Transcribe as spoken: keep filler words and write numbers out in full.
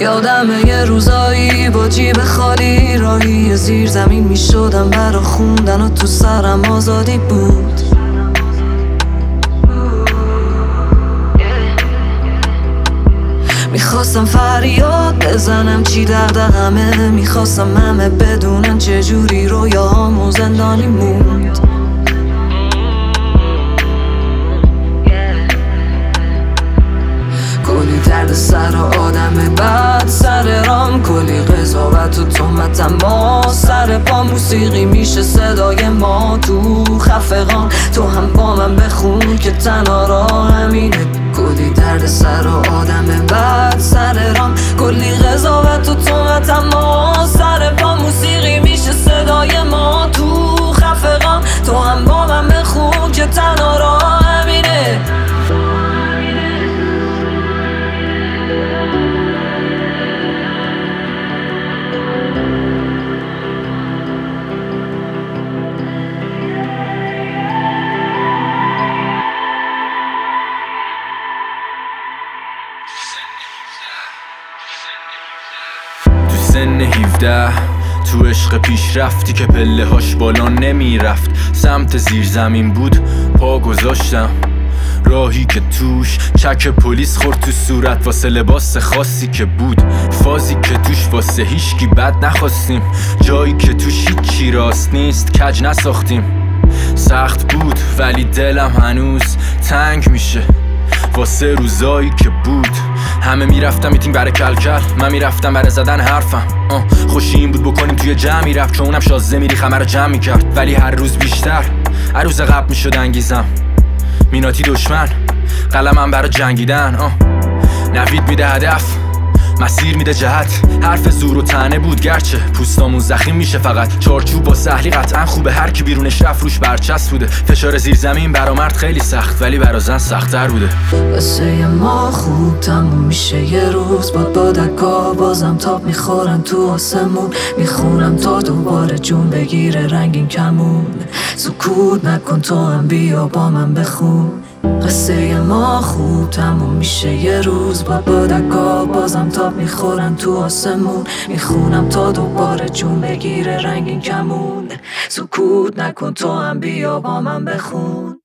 یادمه یه روزایی با جیب خالی راهی زیر زمین می شدم برا خوندن و تو سرم آزادی بود. میخواستم فریاد بزنم چی دغدغمه، میخواستم همه بدونن چجوری رویاهامون زندانی موند. کلی درد سر و آدم بعد سر رام، کلی قضاوت و تهمت، اما سر پا موسیقی میشه صدای ما تو خفقان. تو هم با من بخون که تنها راه همینه. کلی درد سر و آدم بعد سر رام، کلی قضاوت و تهمت، اما سر پا موسیقی میشه صدای ما تو خفقان. تو هم با من بخون که تنها راه همینه. سن هفده تو عشق پیش رفتی که پله هاش بالا نمی رفت، سمت زیر زمین بود پا گذاشتم، راهی که توش چک پلیس خورد تو صورت واسه لباس خاصی که بود، فازی که توش واسه هیچکی بد نخواستیم، جایی که توش هیچی راست نیست کج نساختیم. سخت بود ولی دلم هنوز تنگ میشه واسه روزایی که بود. همه میرفتم میتینگ برای کلکل، من میرفتم برای زدن حرفم. آه خوشی این بود بکنیم توی جمعی رفت، که اونم شازده میری خمه رو جمع میکرد. ولی هر روز بیشتر، هر روز قبل میشد انگیزم، میناتی دشمن قلمم برای جنگیدن. آه نوید میده هدف، مسیر میده جهت، حرف زور و طعنه بود گرچه پوستامون زخیم میشه فقط. چارچوب با سهلی قطعا خوبه، هر کی بیرونش رفت روش برچسب بوده. فشار زیر زمین برا مرد خیلی سخت ولی برا زن سخت‌تر بوده. واسه ما خوب تموم میشه یه روز، باد بادکا بازم تاب میخورن تو آسمون. میخونم تا دوباره جون بگیره رنگین کمون. سکوت نکن تو هم بیا با من بخون. قصه ما خوب تموم میشه یه روز، باد بادکا بازم تاب میخورن تو آسمون. میخونم تا دوباره جون بگیره رنگین کمون. سکوت نکن تو هم بیا با من بخون.